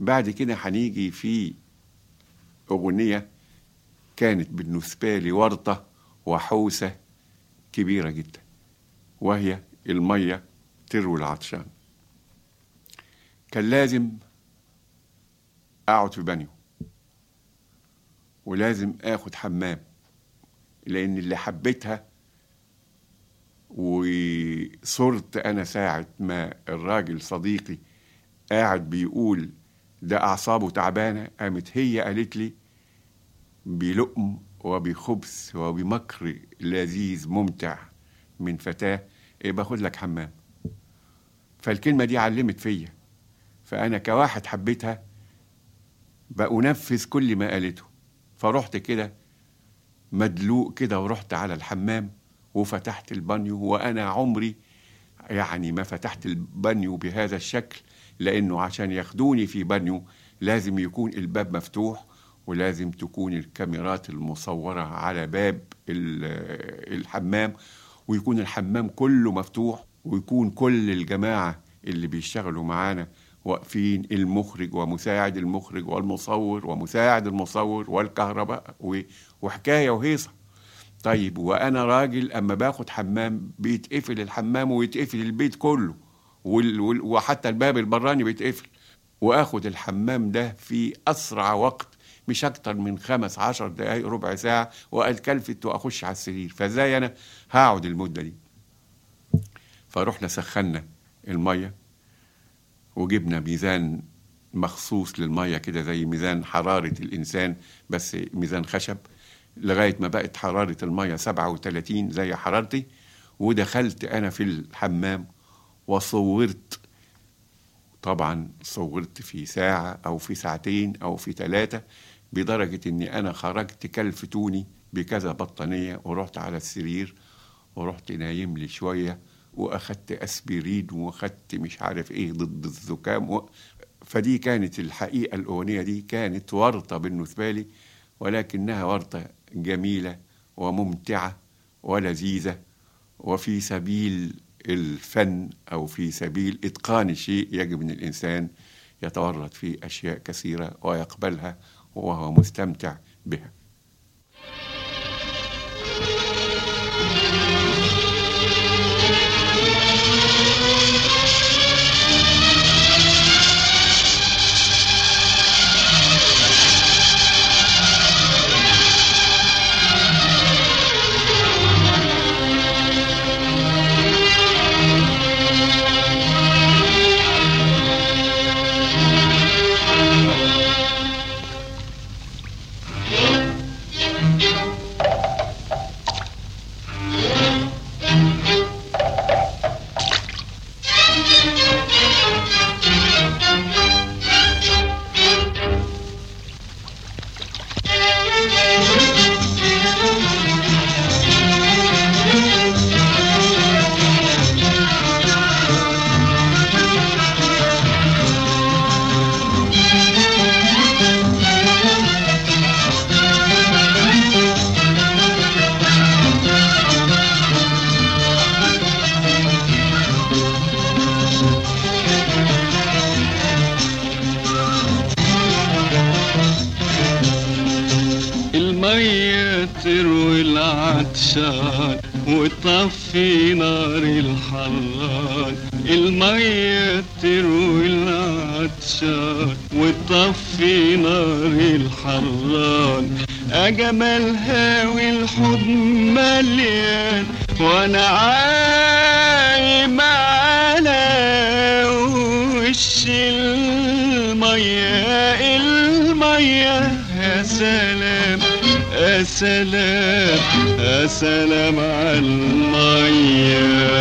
بعد كده هنيجي في أغنية كانت بالنسبة لي ورطة وحوسة كبيرة جدا، وهي المية تروي العطشان. كان لازم أقعد في بانيو، ولازم آخد حمام، لأن اللي حبيتها وصرت أنا ساعة ما الراجل صديقي قاعد بيقول ده أعصابه تعبانة، قامت هي قالت لي بلقم وبخبز وبمكر لذيذ ممتع من فتاة باخد لك حمام. فالكلمة دي علمت فيا، فأنا كواحد حبيتها بأنفذ كل ما قالته. فرحت كده مدلوق كده ورحت على الحمام وفتحت البانيو، وأنا عمري يعني ما فتحت البانيو بهذا الشكل، لأنه عشان ياخدوني في بانيو لازم يكون الباب مفتوح، ولازم تكون الكاميرات المصورة على باب الحمام، ويكون الحمام كله مفتوح، ويكون كل الجماعة اللي بيشتغلوا معانا واقفين، المخرج ومساعد المخرج والمصور ومساعد المصور والكهرباء، وحكاية وهيصة. طيب وأنا راجل أما باخد حمام بيتقفل الحمام ويتقفل البيت كله، وحتى الباب البراني بيتقفل، وآخد الحمام ده في أسرع وقت، مش أكتر من 15 دقايق ربع ساعة، وأتكلفت وأخش على السرير. فإزاي أنا هقعد المدة دي؟ فروحنا سخنا المية وجبنا ميزان مخصوص للمية كده زي ميزان حرارة الإنسان، بس ميزان خشب، لغاية ما بقت حرارة المية 37 زي حرارتي. ودخلت أنا في الحمام وصورت، طبعا صورت في ساعة أو في ساعتين أو في 3، بدرجة أني أنا خرجت كلفتوني بكذا بطانية، ورحت على السرير ورحت نايم لي شوية، وأخدت أسبرين وأخدت مش عارف إيه ضد الزكام فدي كانت الحقيقة الأغنية دي كانت ورطة بالنسبة لي، ولكنها ورطة جميلة وممتعة ولذيذة، وفي سبيل الفن أو في سبيل إتقان الشيء يجب أن الإنسان يتورط في أشياء كثيرة ويقبلها وهو مستمتع بها. تروي العطشان وتطفي نار الحران، المية تروي العطشان وتطفي نار الحران، أجملها والحب مليان وانا عايم على وش المية، المية يا سلام يا سلام يا سلام على المية.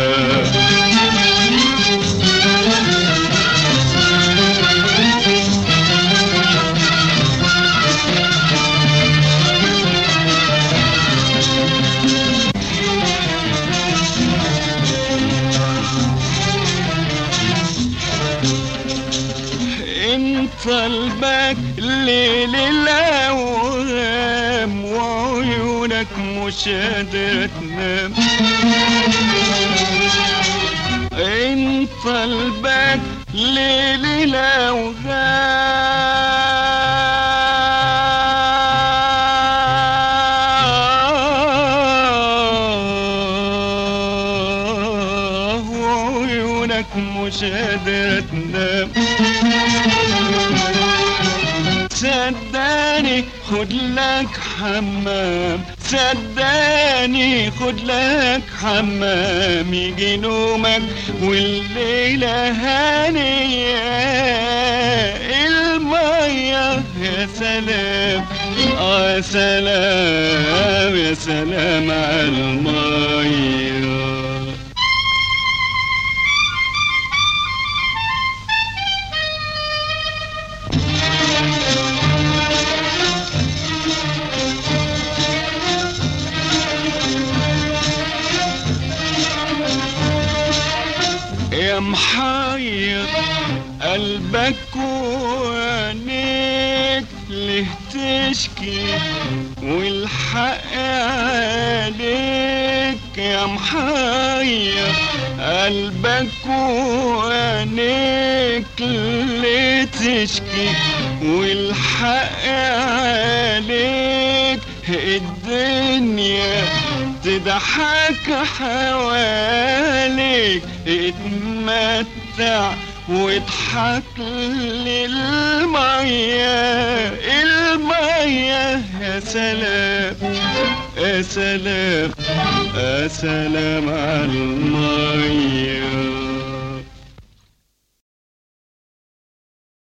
قلبك ليل الأوهام وعيونك مش قادرة تنام، انت قلبك ليل الأوهام مش قادر تنام. صدقني خد لك حمام، صدقني خد لك حمام، يجي نومك والليلة هانية. المية يا سلام، يا سلام يا سلام على المية. يا محير قلبك وعينيك ليه تشكي والحق عليك. يا محير قلبك وعينيك ليه تشكي والحق عليك. الدنيا تضحك حواليك، اتمتع واضحك للمية. المية يا سلام، يا سلام، يا سلام على المية.